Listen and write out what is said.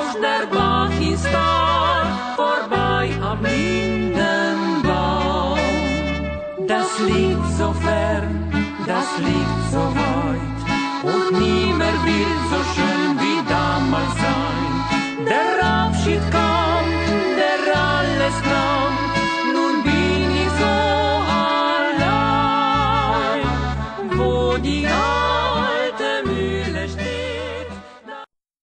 der Bach ist da, vorbei am Lindenbaum. Das liegt so fern, das liegt so weit, und niemand wird so schön